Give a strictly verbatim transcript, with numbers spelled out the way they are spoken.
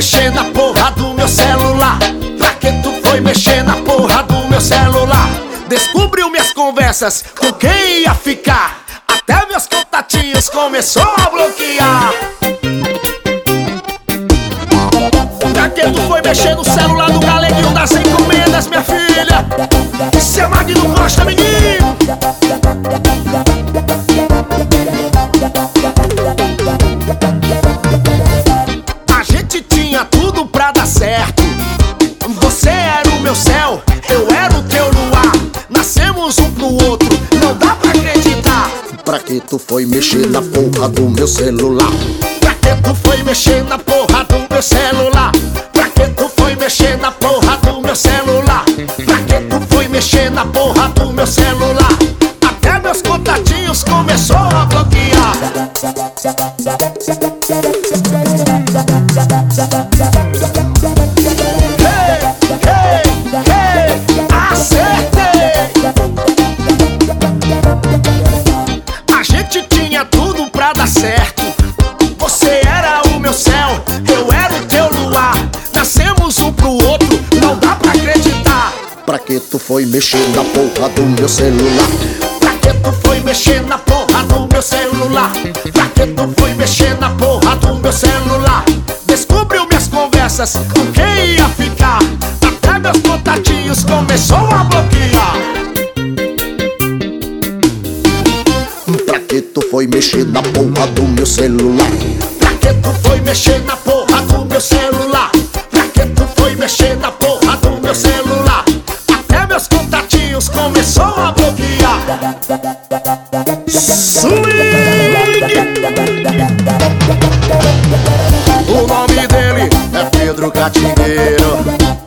mexer na porra do meu celular? Pra que tu foi mexer na porra do meu celular? Descobriu minhas conversas com quem ia ficar, até meus contatinhos começou a bloquear. Pra que tu foi mexer no celular do galeguinho das encomendas, minha filha? Isso é Magno Costa, menino! A gente tinha tudo pra dar certo. Você era o meu céu, eu era o teu luar. Nascemos um pro outro, não dá pra acreditar. Pra que tu foi mexer na porra do meu celular? Pra que tu foi mexer na porra do meu celular? Pra que tu foi mexer na porra do meu celular? Pra que tu foi mexer na porra do meu celular? Até meus contatinhos começou a bloquear. Hey, hey, hey, acertei! A gente tinha tudo pra dar certo. Você era o meu céu, eu era o teu luar. Nascemos um pro outro, não dá pra acreditar. Pra que tu foi mexer na porra do meu celular? Pra que tu foi mexer na porra do meu celular? Pra que tu foi mexer na porra do meu celular? Descobriu minhas conversas com quem ia ficar, até meus contatinhos começou a bloquear. Pra que tu foi mexer na porra do meu celular? Pra que tu foi mexer na porra do meu celular? Pra que tu foi mexer na porra do meu celular? Até meus contatinhos começou a bloquear. Swing! O nome dele é Pedro Catingueiro.